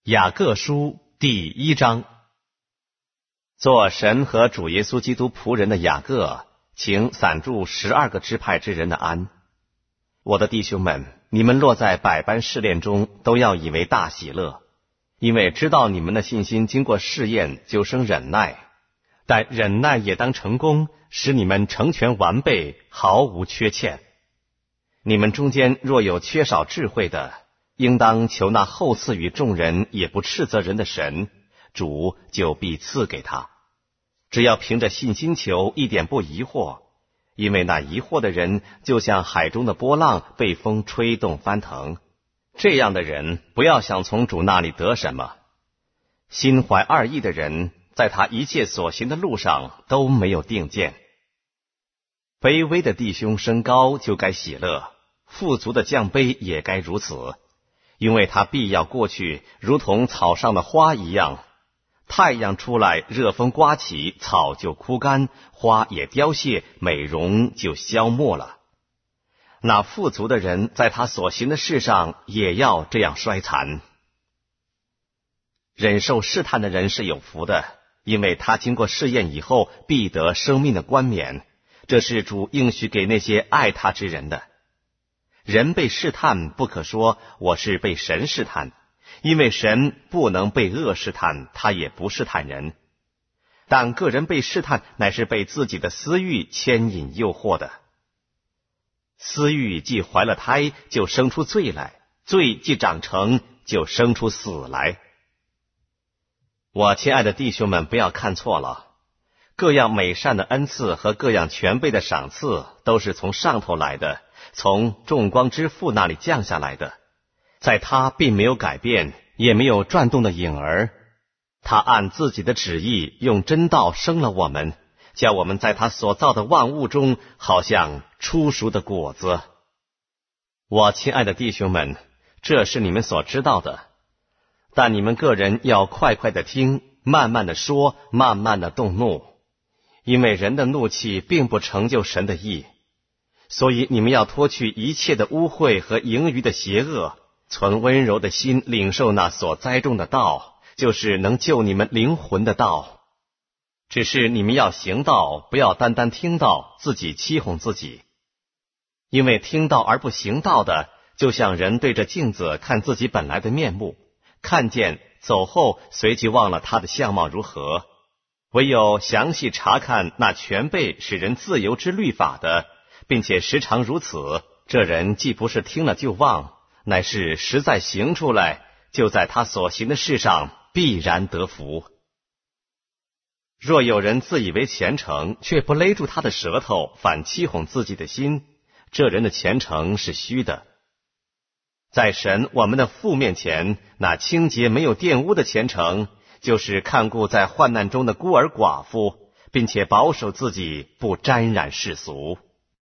雅各书第1章。做神和主耶稣基督仆人的雅各，请散住12个支派之人的安。我的弟兄们，你们落在百般试炼中，都要以为大喜乐，因为知道你们的信心经过试验，就生忍耐。但忍耐也当成功，使你们成全完备，毫无缺欠。你们中间若有缺少智慧的，应当求那厚赐予众人也不斥责人的神，主就必赐给他。只要凭着信心求，一点不疑惑，因为那疑惑的人就像海中的波浪，被风吹动翻腾。这样的人不要想从主那里得什么。心怀二意的人，在他一切所行的路上都没有定见。卑微的弟兄升高就该喜乐，富足的降卑也该如此，因为他必要过去，如同草上的花一样。太阳出来，热风刮起，草就枯干，花也凋谢，美容就消没了。那富足的人在他所行的事上也要这样衰残。忍受试探的人是有福的，因为他经过试验以后，必得生命的冠冕。这是主应许给那些爱他之人的。人被试探，不可说我是被神试探，因为神不能被恶试探，他也不试探人。但个人被试探，乃是被自己的私欲牵引诱惑的。私欲既怀了胎，就生出罪来；罪既长成，就生出死来。我亲爱的弟兄们，不要看错了。各样美善的恩赐和各样全备的赏赐，都是从上头来的，从众光之父那里降下来的。在他并没有改变，也没有转动的影儿。他按自己的旨意，用真道生了我们，叫我们在他所造的万物中，好像初熟的果子。我亲爱的弟兄们，这是你们所知道的。但你们个人要快快的听，慢慢的说，慢慢的动怒，因为人的怒气并不成就神的义。所以你们要脱去一切的污秽和盈余的邪恶，存温柔的心，领受那所栽种的道，就是能救你们灵魂的道。只是你们要行道，不要单单听道，自己欺哄自己。因为听道而不行道的，就像人对着镜子看自己本来的面目，看见走后，随即忘了他的相貌如何。唯有详细查看那全备使人自由之律法的，并且时常如此，这人既不是听了就忘，乃是实在行出来，就在他所行的事上必然得福。若有人自以为虔诚，却不勒住他的舌头，反欺哄自己的心，这人的虔诚是虚的。在神我们的父面前，那清洁没有玷污的虔诚，就是看顾在患难中的孤儿寡妇，并且保守自己不沾染世俗。